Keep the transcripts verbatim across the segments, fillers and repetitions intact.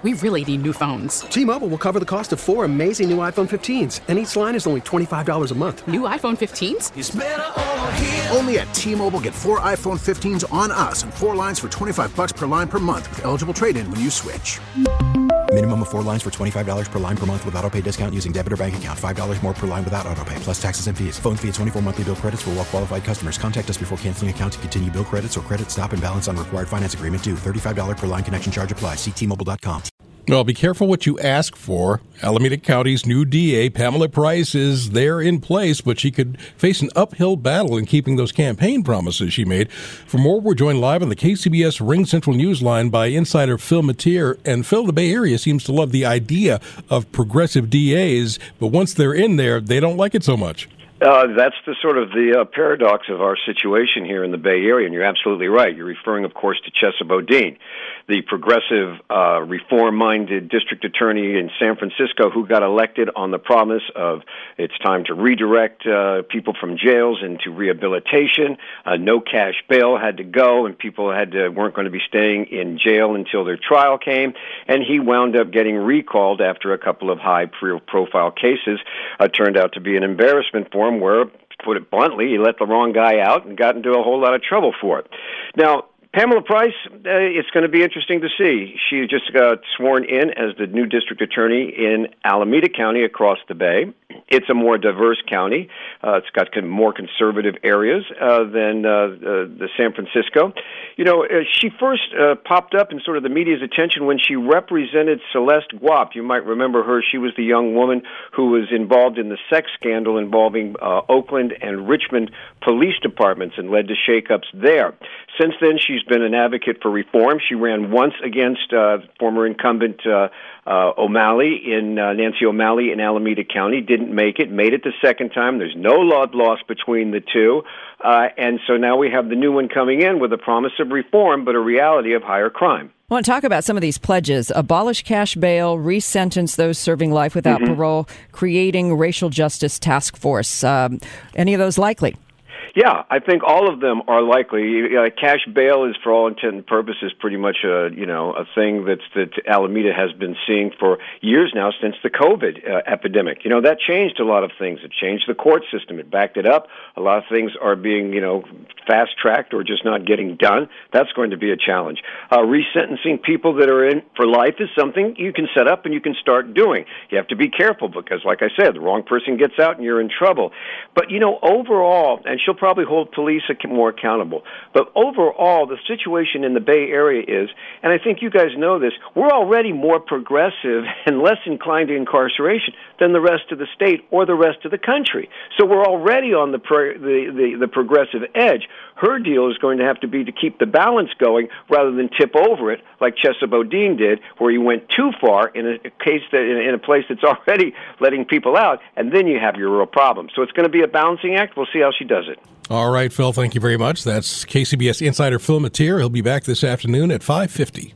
We really need new phones. T-Mobile will cover the cost of four amazing new iPhone fifteens, and each line is only twenty-five dollars a month. New iPhone fifteens? It's better over here. Only at T-Mobile, get four iPhone fifteens on us and four lines for twenty-five dollars per line per month with eligible trade-in when you switch. Minimum of four lines for twenty-five dollars per line per month with autopay discount using debit or bank account. five dollars more per line without autopay, plus taxes and fees. Phone fee at twenty-four monthly bill credits for well-qualified customers. Contact us before canceling account to continue bill credits or credit stop and balance on required finance agreement due. thirty-five dollars per line connection charge applies. See T Mobile dot com. Well, be careful what you ask for. Alameda County's new D A, Pamela Price, is there in place, but she could face an uphill battle in keeping those campaign promises she made. For more, we're joined live on the K C B S Ring Central Newsline by insider Phil Matier. And Phil, the Bay Area seems to love the idea of progressive D As, but once they're in there, they don't like it so much. Uh, that's the sort of the uh, paradox of our situation here in the Bay Area, and you're absolutely right. You're referring, of course, to Chesa Boudin, the progressive, uh, reform-minded district attorney in San Francisco who got elected on the promise of it's time to redirect uh, people from jails into rehabilitation. Uh, no cash bail had to go, and people had to, weren't going to be staying in jail until their trial came. And he wound up getting recalled after a couple of high-profile cases. Uh, turned out to be an embarrassment for him, where, to put it bluntly, he let the wrong guy out and got into a whole lot of trouble for it. Now, Pamela Price, uh, it's going to be interesting to see. She just got sworn in as the new district attorney in Alameda County across the Bay. It's a more diverse county. Uh, it's got more conservative areas uh, than uh, uh, the San Francisco. You know, uh, she first uh, popped up in sort of the media's attention when she represented Celeste Guap. You might remember her. She was the young woman who was involved in the sex scandal involving uh, Oakland and Richmond police departments and led to shakeups there. Since then, she's been an advocate for reform. She ran once against uh, former incumbent uh, uh, O'Malley in uh, Nancy O'Malley in Alameda County. Didn't make it. Made it the second time. There's no love lost between the two. Uh, and so now we have the new one coming in with a promise of reform, but a reality of higher crime. I want to talk about some of these pledges. Abolish cash bail, re-sentence those serving life without mm-hmm. parole, creating racial justice task force. Um, any of those likely? Yeah, I think all of them are likely. Uh, cash bail is, for all intent and purposes, pretty much a you know a thing that's that Alameda has been seeing for years now, since the COVID uh, epidemic. You know, that changed a lot of things. It changed the court system. It backed it up. A lot of things are being you know fast tracked or just not getting done. That's going to be a challenge. Uh, resentencing people that are in for life is something you can set up and you can start doing. You have to be careful because, like I said, the wrong person gets out and you're in trouble. But you know, overall, and she'll probably hold police more accountable. But overall, the situation in the Bay Area is, and I think you guys know this, we're already more progressive and less inclined to incarceration than the rest of the state or the rest of the country. So we're already on the pro- the, the, the progressive edge. Her deal is going to have to be to keep the balance going rather than tip over it like Chesa Boudin did, where he went too far in a case that in, in a place that's already letting people out, and then you have your real problem. So it's going to be a balancing act. We'll see how she does it. All right, Phil, thank you very much. That's K C B S insider Phil Matier. He'll be back this afternoon at five fifty.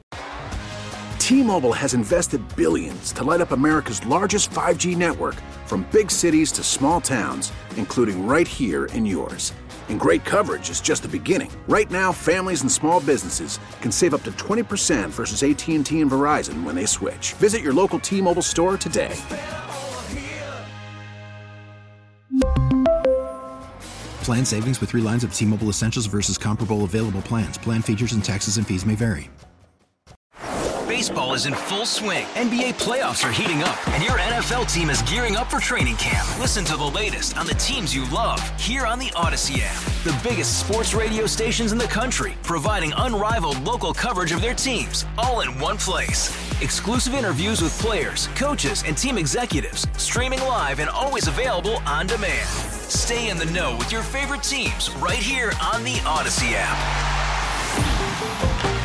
T-Mobile has invested billions to light up America's largest five G network, from big cities to small towns, including right here in yours. And great coverage is just the beginning. Right now, families and small businesses can save up to twenty percent versus A T and T and Verizon when they switch. Visit your local T-Mobile store today. Plan savings with three lines of T-Mobile Essentials versus comparable available plans. Plan features and taxes and fees may vary. Baseball is in full swing. N B A playoffs are heating up, and your N F L team is gearing up for training camp. Listen to the latest on the teams you love here on the Odyssey app. The biggest sports radio stations in the country, providing unrivaled local coverage of their teams, all in one place. Exclusive interviews with players, coaches, and team executives, streaming live and always available on demand. Stay in the know with your favorite teams right here on the Odyssey app.